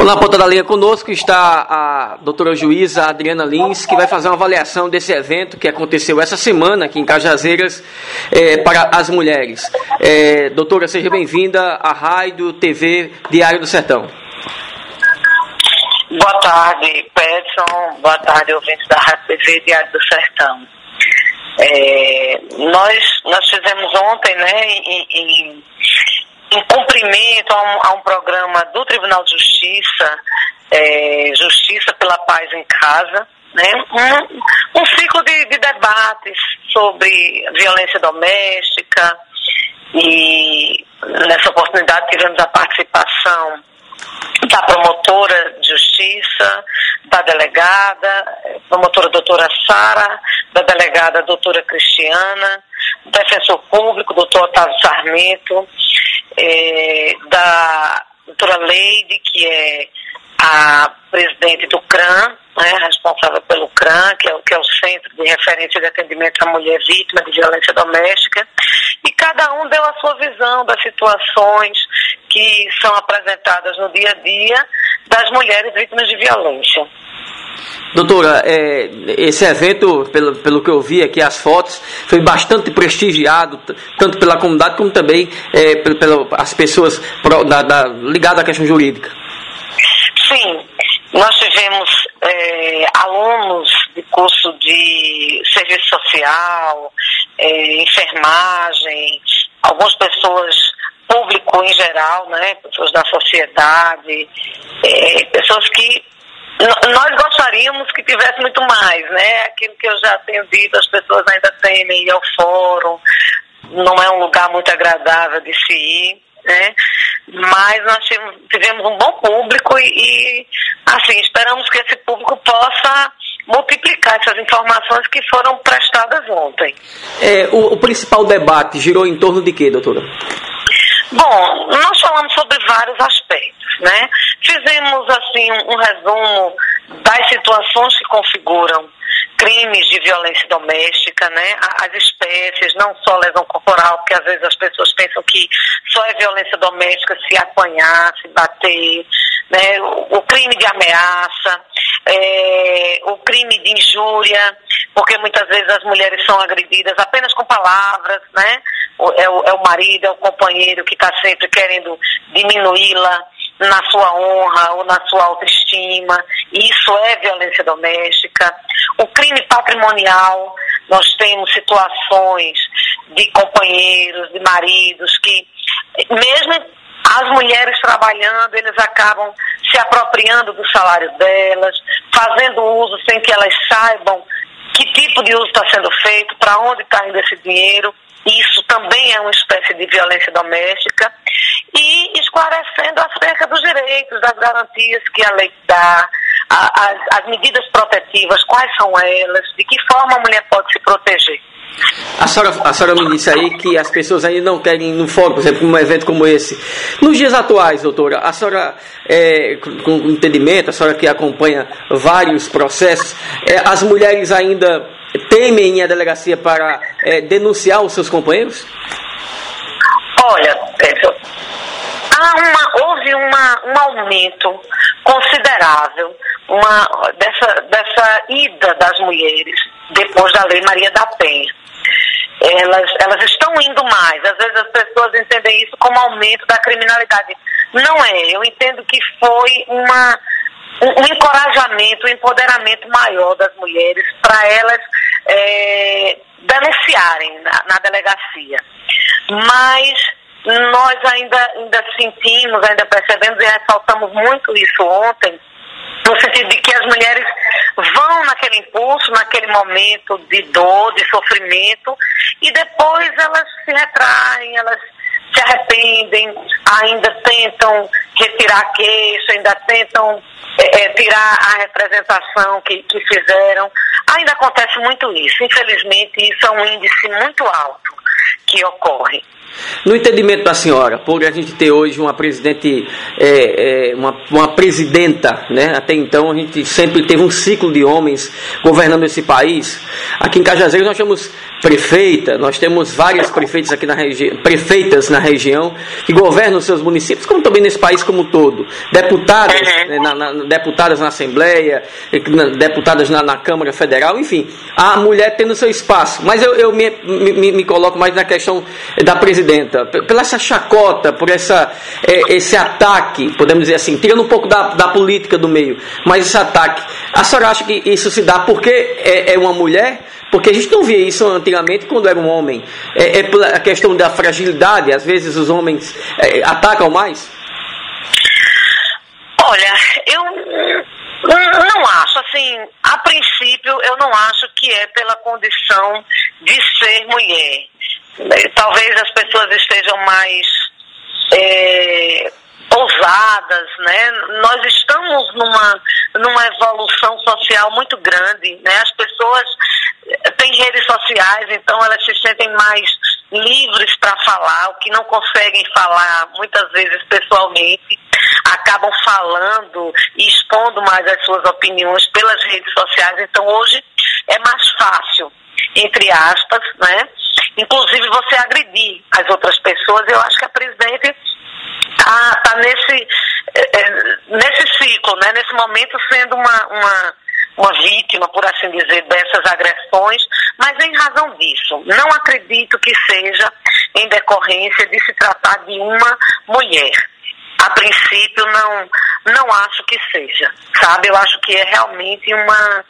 Na ponta da linha conosco está a doutora juíza Adriana Lins, que vai fazer uma avaliação desse evento que aconteceu essa semana aqui em Cajazeiras para as mulheres. Doutora, seja bem-vinda à Rádio TV Diário do Sertão. Boa tarde, Peterson. Boa tarde, ouvintes da Rádio TV Diário do Sertão. Nós fizemos ontem, em cumprimento a um programa do Tribunal de Justiça, Justiça pela Paz em Casa, um ciclo de debates sobre violência doméstica, e nessa oportunidade tivemos a participação da promotora de justiça, da delegada, promotora doutora Sara, da delegada doutora Cristiana, do defensor público, doutor Otávio Sarmento, da doutora Leide, que é a presidente do CRAM, responsável pelo CRAM, que é o Centro de Referência de Atendimento à Mulher Vítima de Violência Doméstica, e cada um deu a sua visão das situações que são apresentadas no dia a dia das mulheres vítimas de violência. Doutora, esse evento, pelo que eu vi aqui, as fotos, foi bastante prestigiado, tanto pela comunidade como também pelas pessoas ligadas à questão jurídica. Sim, nós tivemos alunos de curso de serviço social, enfermagem, algumas pessoas, público em geral, pessoas da sociedade, pessoas que nós gostaríamos que tivesse muito mais, aquilo que eu já tenho dito, as pessoas ainda temem ir ao fórum, não é um lugar muito agradável de se ir, mas nós tivemos um bom público e assim, esperamos que esse público possa multiplicar essas informações que foram prestadas ontem. O principal debate girou em torno de quê, doutora? Bom, nós falamos sobre vários aspectos, Fizemos, assim, um resumo das situações que configuram crimes de violência doméstica, as espécies, não só lesão corporal, porque às vezes as pessoas pensam que só é violência doméstica se apanhar, se bater, o crime de ameaça, o crime de injúria, porque muitas vezes as mulheres são agredidas apenas com palavras, é o marido, é o companheiro que está sempre querendo diminuí-la na sua honra ou na sua autoestima, e isso é violência doméstica. O crime patrimonial, nós temos situações de companheiros, de maridos, que mesmo as mulheres trabalhando, eles acabam se apropriando do salário delas, fazendo uso sem que elas saibam que tipo de uso está sendo feito, para onde está indo esse dinheiro. Isso também é uma espécie de violência doméstica, e esclarecendo acerca dos direitos, das garantias que a lei dá, as medidas protetivas, quais são elas, de que forma a mulher pode se proteger. A senhora me disse aí que as pessoas ainda não querem ir no fórum, por exemplo, num evento como esse. Nos dias atuais, doutora, a senhora, com entendimento, a senhora que acompanha vários processos, as mulheres ainda temem ir à delegacia para denunciar os seus companheiros? Olha, houve um aumento considerável dessa ida das mulheres depois da Lei Maria da Penha. Elas estão indo mais. Às vezes as pessoas entendem isso como aumento da criminalidade. Não é. Eu entendo que foi um encorajamento, um empoderamento maior das mulheres para elas denunciarem na delegacia. Mas nós ainda sentimos, ainda percebemos e ressaltamos muito isso ontem, no sentido de que as mulheres vão naquele impulso, naquele momento de dor, de sofrimento, e depois elas se retraem, elas se arrependem, ainda tentam retirar a queixa, ainda tentam tirar a representação que fizeram. Ainda acontece muito isso. Infelizmente, isso é um índice muito alto que ocorre. No entendimento da senhora, por a gente ter hoje uma presidente, uma presidenta, até então a gente sempre teve um ciclo de homens governando esse país. Aqui em Cajazeiras nós temos prefeita, nós temos várias prefeitas aqui prefeitas na região que governam seus municípios, como também nesse país como um todo. Deputadas, deputadas na Assembleia, deputadas na Câmara Federal, enfim, a mulher tendo seu espaço. Mas eu me coloco mais na questão da presidenta, pela essa chacota, por esse ataque, podemos dizer assim, tirando um pouco da política do meio, mas esse ataque. A senhora acha que isso se dá porque é uma mulher? Porque a gente não via isso antigamente quando era um homem. É pela questão da fragilidade, às vezes os homens atacam mais? Olha, eu não acho, assim, a princípio eu não acho que é pela condição de ser mulher. Talvez as pessoas estejam mais ousadas, né? Nós estamos numa evolução social muito grande, né? As pessoas têm redes sociais, então elas se sentem mais livres para falar, o que não conseguem falar muitas vezes pessoalmente, acabam falando e expondo mais as suas opiniões pelas redes sociais. Então hoje é mais fácil, entre aspas, né? Inclusive você agredir as outras pessoas. Eu acho que a presidente está nesse ciclo, né? Nesse momento sendo uma vítima, por assim dizer, dessas agressões, mas em razão disso. Não acredito que seja em decorrência de se tratar de uma mulher. A princípio, não acho que seja, sabe? Eu acho que é realmente uma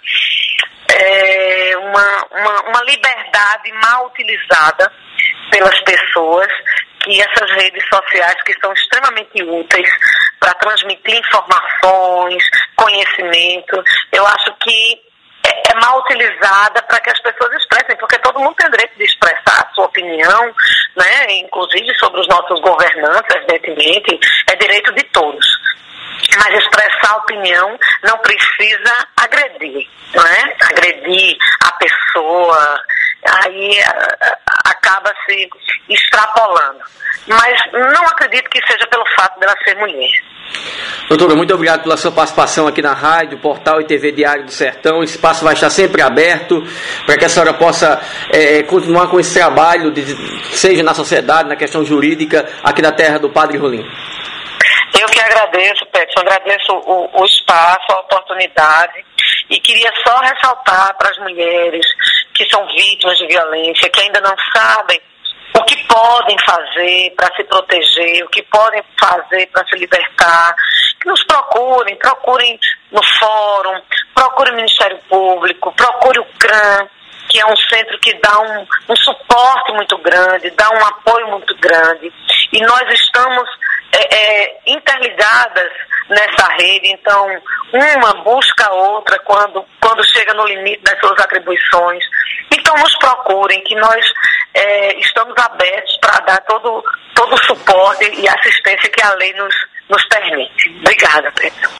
liberdade mal utilizada pelas pessoas, que essas redes sociais que são extremamente úteis para transmitir informações, conhecimento, eu acho que é mal utilizada para que as pessoas expressem, porque todo mundo tem direito de expressar a sua opinião, né? Inclusive sobre os nossos governantes, evidentemente, é direito de todos. Mas expressar a opinião não precisa agredir, né? Agredir a pessoa, aí acaba se extrapolando. Mas não acredito que seja pelo fato dela ser mulher. Doutora, muito obrigado pela sua participação aqui na rádio, portal e TV Diário do Sertão. O espaço vai estar sempre aberto para que a senhora possa continuar com esse trabalho, seja na sociedade, na questão jurídica, aqui da terra do Padre Rolim. Eu que agradeço, Peterson, agradeço o espaço, a oportunidade, e queria só ressaltar para as mulheres que são vítimas de violência, que ainda não sabem o que podem fazer para se proteger, o que podem fazer para se libertar, que nos procurem no fórum, procurem o Ministério Público, procure o CRAM, que é um centro que dá um suporte muito grande, dá um apoio muito grande, e nós estamos interligadas nessa rede, então uma busca a outra quando chega no limite das suas atribuições. Então nos procurem, que nós estamos abertos para dar todo o suporte e assistência que a lei nos permite. Obrigada, Pedro.